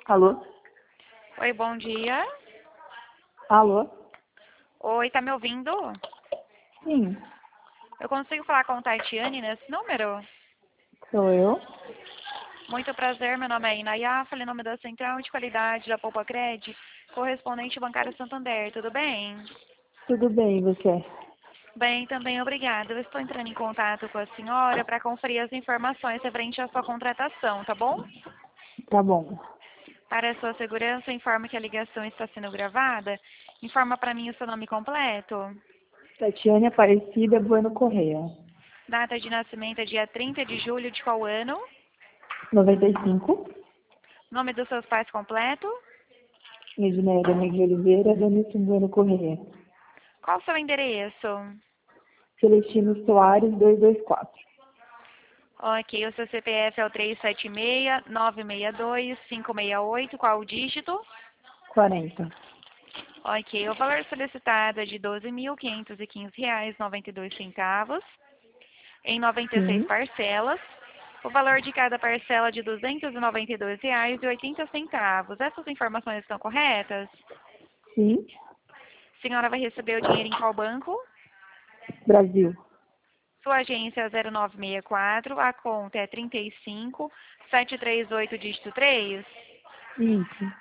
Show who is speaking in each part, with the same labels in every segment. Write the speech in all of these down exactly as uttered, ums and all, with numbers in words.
Speaker 1: Alô?
Speaker 2: Oi, bom dia.
Speaker 1: Alô?
Speaker 2: Oi, tá me ouvindo?
Speaker 1: Sim,
Speaker 2: Eu consigo falar com Tatiane nesse número?
Speaker 1: sou eu.
Speaker 2: Muito prazer, meu nome é Inayá, falei em nome da Central de Qualidade da Poupa Cred, correspondente bancário Santander, tudo bem?
Speaker 1: Tudo bem, e você?
Speaker 2: Bem, também obrigada. Eu estou entrando em contato com a senhora para conferir as informações referente à sua contratação, tá bom?
Speaker 1: Tá bom.
Speaker 2: Para a sua segurança, informe que a ligação está sendo gravada. Informa para mim o seu nome completo.
Speaker 1: Tatiane Aparecida Bueno Correia.
Speaker 2: Data de nascimento é dia trinta de julho de qual ano?
Speaker 1: noventa e cinco.
Speaker 2: Nome dos seus pais completo?
Speaker 1: Edneia Miguel Oliveira, Danilson Bueno Correia.
Speaker 2: Qual o seu endereço?
Speaker 1: Celestino Soares, duzentos e vinte e quatro.
Speaker 2: Ok, o seu C P F é o três sete seis, nove seis dois, cinco seis oito, qual o dígito?
Speaker 1: quarenta.
Speaker 2: Ok, o valor solicitado é de doze mil quinhentos e quinze reais e noventa e dois centavos, em noventa e seis
Speaker 1: Sim,
Speaker 2: parcelas. O valor de cada parcela é de duzentos e noventa e dois reais e oitenta centavos. Essas informações estão corretas?
Speaker 1: sim.
Speaker 2: A senhora vai receber o dinheiro em qual banco?
Speaker 1: Brasil.
Speaker 2: Sua agência é zero nove seis quatro, a conta é trinta e cinco, sete três oito, dígito três.
Speaker 1: Isso.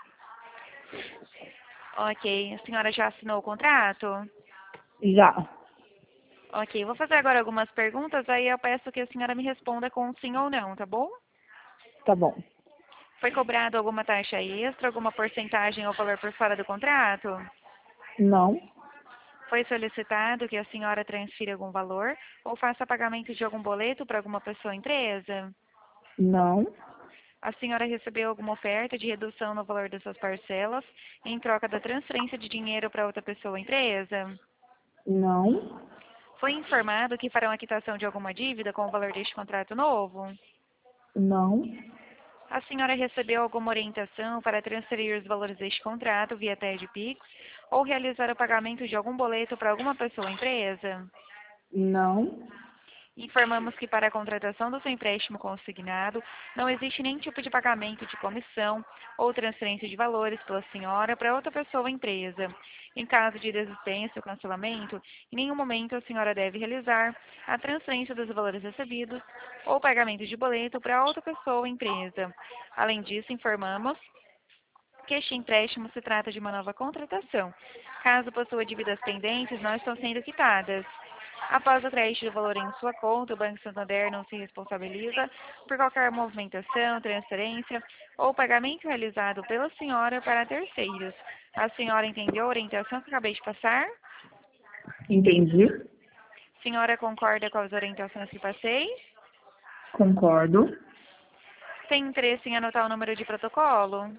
Speaker 2: Ok, a senhora já assinou o contrato?
Speaker 1: Já.
Speaker 2: Ok, vou fazer agora algumas perguntas, aí eu peço que a senhora me responda com sim ou não, tá bom?
Speaker 1: Tá bom.
Speaker 2: Foi cobrado alguma taxa extra, alguma porcentagem ou valor por fora do contrato?
Speaker 1: Não.
Speaker 2: Foi solicitado que a senhora transfira algum valor ou faça pagamento de algum boleto para alguma pessoa ou empresa?
Speaker 1: Não.
Speaker 2: A senhora recebeu alguma oferta de redução no valor das suas parcelas em troca da transferência de dinheiro para outra pessoa ou empresa?
Speaker 1: Não.
Speaker 2: Foi informado que farão a quitação de alguma dívida com o valor deste contrato novo?
Speaker 1: Não.
Speaker 2: A senhora recebeu alguma orientação para transferir os valores deste contrato via T E D Pix ou realizar o pagamento de algum boleto para alguma pessoa ou empresa?
Speaker 1: Não.
Speaker 2: Informamos que para a contratação do seu empréstimo consignado não existe nenhum tipo de pagamento de comissão ou transferência de valores pela senhora para outra pessoa ou empresa. Em caso de desistência ou cancelamento, em nenhum momento a senhora deve realizar a transferência dos valores recebidos ou pagamento de boleto para outra pessoa ou empresa. Além disso, informamos que este empréstimo se trata de uma nova contratação. Caso possua dívidas pendentes, não estão sendo quitadas. Após o crédito do valor em sua conta, o Banco Santander não se responsabiliza por qualquer movimentação, transferência ou pagamento realizado pela senhora para terceiros. A senhora entendeu a orientação que acabei de passar?
Speaker 1: Entendi.
Speaker 2: A senhora concorda com as orientações que passei?
Speaker 1: Concordo.
Speaker 2: Tem interesse em anotar o número de protocolo?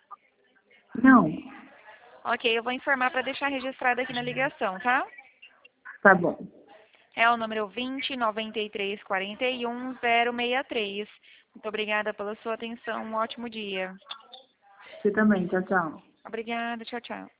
Speaker 1: Não.
Speaker 2: Ok, eu vou informar para deixar registrado aqui na ligação, tá?
Speaker 1: Tá bom.
Speaker 2: É o número vinte, noventa e três, quarenta e um, zero seis três. Muito obrigada pela sua atenção. Um ótimo dia.
Speaker 1: Você também. Tchau, tchau.
Speaker 2: Obrigada. Tchau, tchau.